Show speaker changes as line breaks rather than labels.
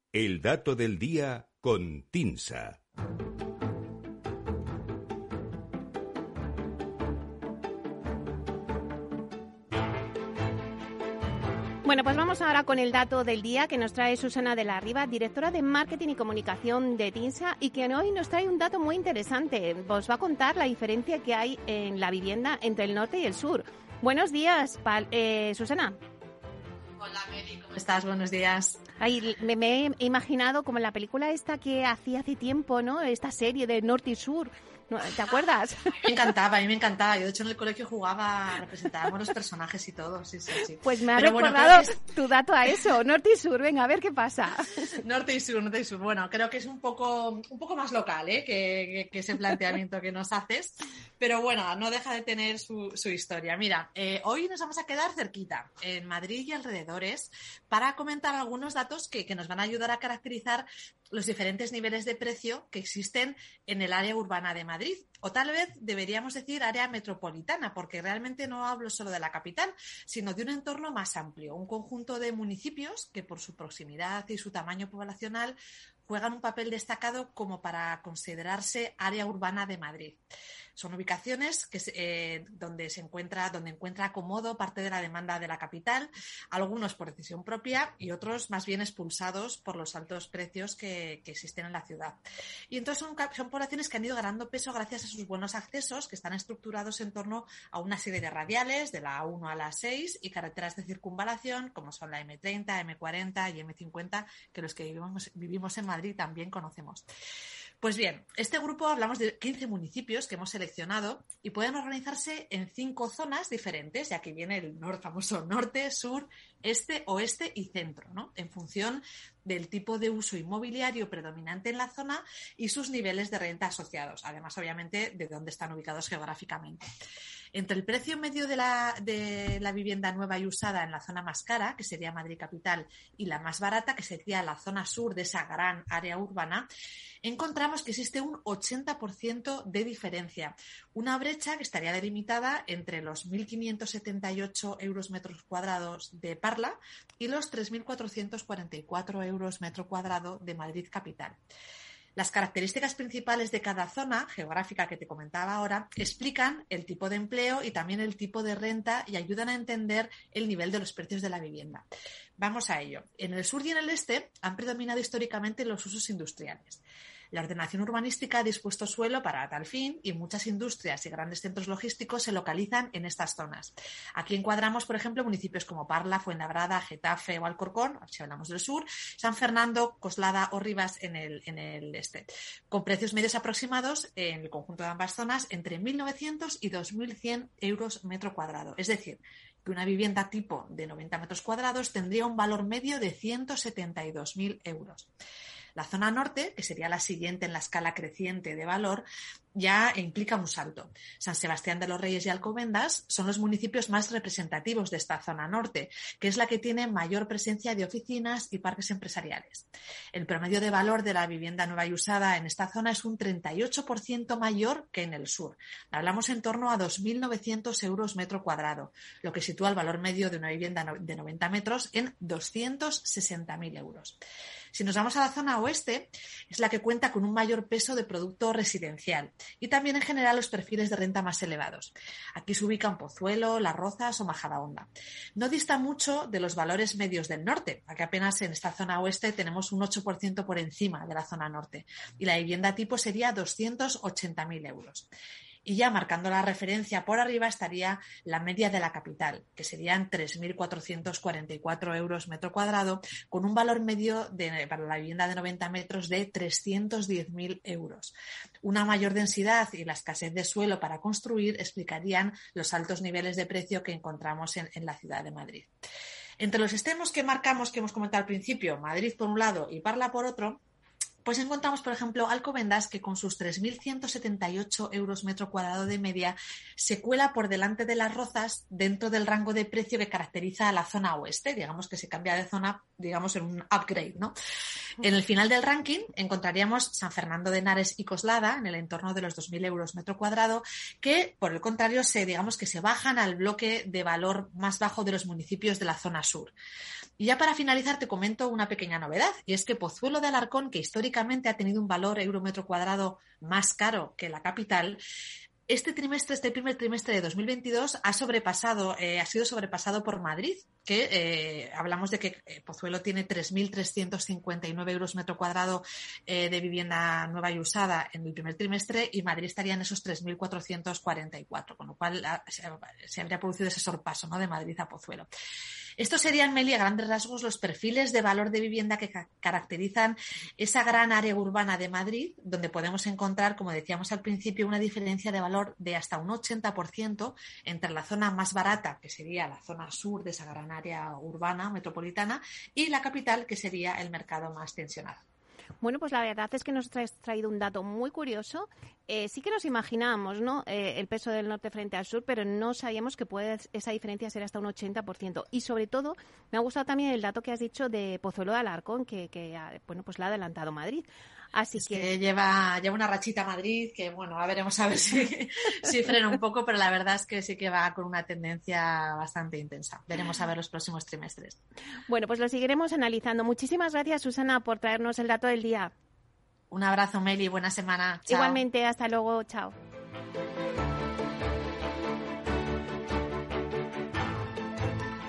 El dato del día con Tinsa.
Bueno, pues vamos ahora con el dato del día que nos trae Susana de la Riva, directora de Marketing y Comunicación de TINSA, y que hoy nos trae un dato muy interesante. Os va a contar la diferencia que hay en la vivienda entre el norte y el sur. Buenos días, Susana.
Hola, Meli, ¿cómo estás? Buenos días.
Ay, me he imaginado como en la película esta que hacía hace tiempo, ¿no? Esta serie de norte y sur. ¿Te acuerdas?
A mí me encantaba. Yo, de hecho, en el colegio jugaba, representábamos los personajes y todo. Sí.
Pues me ha recordado tu dato a eso, norte y sur. Venga, a ver qué pasa.
Norte y sur. Bueno, creo que es un poco más local, que ese planteamiento que nos haces. Pero bueno, no deja de tener su historia. Mira, hoy nos vamos a quedar cerquita, en Madrid y alrededores, para comentar algunos datos que nos van a ayudar a caracterizar los diferentes niveles de precio que existen en el área urbana de Madrid. O tal vez deberíamos decir área metropolitana, porque realmente no hablo solo de la capital, sino de un entorno más amplio, un conjunto de municipios que por su proximidad y su tamaño poblacional juegan un papel destacado como para considerarse área urbana de Madrid. Son ubicaciones donde encuentra acomodo parte de la demanda de la capital, algunos por decisión propia y otros más bien expulsados por los altos precios que existen en la ciudad. Y entonces son poblaciones que han ido ganando peso gracias a sus buenos accesos, que están estructurados en torno a una serie de radiales, de la A1 a la A6, y carreteras de circunvalación, como son la M30, M40 y M50, que los que vivimos en Madrid también conocemos. Pues bien, este grupo hablamos de 15 municipios que hemos seleccionado y pueden organizarse en 5 zonas diferentes, ya que viene el famoso norte, sur, este, oeste y centro, ¿no? En función del tipo de uso inmobiliario predominante en la zona y sus niveles de renta asociados, además obviamente de dónde están ubicados geográficamente. Entre el precio medio de la vivienda nueva y usada en la zona más cara, que sería Madrid Capital, y la más barata, que sería la zona sur de esa gran área urbana, encontramos que existe un 80% de diferencia, una brecha que estaría delimitada entre los 1.578 euros metros cuadrados de Parla y los 3.444 euros metro cuadrado de Madrid Capital. Las características principales de cada zona geográfica que te comentaba ahora explican el tipo de empleo y también el tipo de renta y ayudan a entender el nivel de los precios de la vivienda. Vamos a ello. En el sur y en el este han predominado históricamente los usos industriales. La ordenación urbanística ha dispuesto suelo para tal fin y muchas industrias y grandes centros logísticos se localizan en estas zonas. Aquí encuadramos, por ejemplo, municipios como Parla, Fuenlabrada, Getafe o Alcorcón, si hablamos del sur, San Fernando, Coslada o Rivas en el este, con precios medios aproximados en el conjunto de ambas zonas entre 1.900 y 2.100 euros metro cuadrado. Es decir, que una vivienda tipo de 90 metros cuadrados tendría un valor medio de 172.000 euros. La zona norte, que sería la siguiente en la escala creciente de valor, ya implica un salto. San Sebastián de los Reyes y Alcobendas son los municipios más representativos de esta zona norte, que es la que tiene mayor presencia de oficinas y parques empresariales. El promedio de valor de la vivienda nueva y usada en esta zona es un 38% mayor que en el sur. Hablamos en torno a 2.900 euros metro cuadrado, lo que sitúa el valor medio de una vivienda de 90 metros en 260.000 euros. Si nos vamos a la zona oeste, es la que cuenta con un mayor peso de producto residencial y también en general los perfiles de renta más elevados. Aquí se ubican Pozuelo, Las Rozas o Majadahonda. No dista mucho de los valores medios del norte, aquí apenas en esta zona oeste tenemos un 8% por encima de la zona norte y la vivienda tipo sería 280.000 euros. Y ya marcando la referencia por arriba estaría la media de la capital, que serían 3.444 euros metro cuadrado, con un valor medio para la vivienda de 90 metros de 310.000 euros. Una mayor densidad y la escasez de suelo para construir explicarían los altos niveles de precio que encontramos en la ciudad de Madrid. Entre los extremos que marcamos, que hemos comentado al principio, Madrid por un lado y Parla por otro, pues encontramos, por ejemplo, Alcobendas, que con sus 3.178 euros metro cuadrado de media se cuela por delante de Las Rozas dentro del rango de precio que caracteriza a la zona oeste. Digamos que se cambia de zona, digamos, en un upgrade, ¿no? En el final del ranking encontraríamos San Fernando de Henares y Coslada, en el entorno de los 2.000 euros metro cuadrado, que, por el contrario, digamos que se bajan al bloque de valor más bajo de los municipios de la zona sur. Y ya para finalizar te comento una pequeña novedad, y es que Pozuelo de Alarcón, que históricamente ha tenido un valor euro metro cuadrado más caro que la capital, este primer trimestre de 2022 ha sido sobrepasado por Madrid, que hablamos de que Pozuelo tiene 3.359 euros metro cuadrado de vivienda nueva y usada en el primer trimestre, y Madrid estaría en esos 3.444, con lo cual se habría producido ese sorpaso, ¿no?, de Madrid a Pozuelo. Estos serían, Meli, a grandes rasgos, los perfiles de valor de vivienda que caracterizan esa gran área urbana de Madrid, donde podemos encontrar, como decíamos al principio, una diferencia de valor de hasta un 80% entre la zona más barata, que sería la zona sur de esa gran área urbana metropolitana, y la capital, que sería el mercado más tensionado.
Bueno, pues la verdad es que nos has traído un dato muy curioso. Sí que nos imaginábamos, ¿no?, el peso del norte frente al sur, pero no sabíamos que puede esa diferencia ser hasta un 80%. Y sobre todo, me ha gustado también el dato que has dicho de Pozuelo de Alarcón, que bueno, pues la ha adelantado Madrid. Así
que lleva una rachita a Madrid que, bueno, veremos a ver si frena un poco, pero la verdad es que sí que va con una tendencia bastante intensa. Veremos a ver los próximos trimestres.
Bueno, pues lo seguiremos analizando. Muchísimas gracias, Susana, por traernos el dato del día.
Un abrazo, Meli, buena semana. Chao.
Igualmente, hasta luego, chao.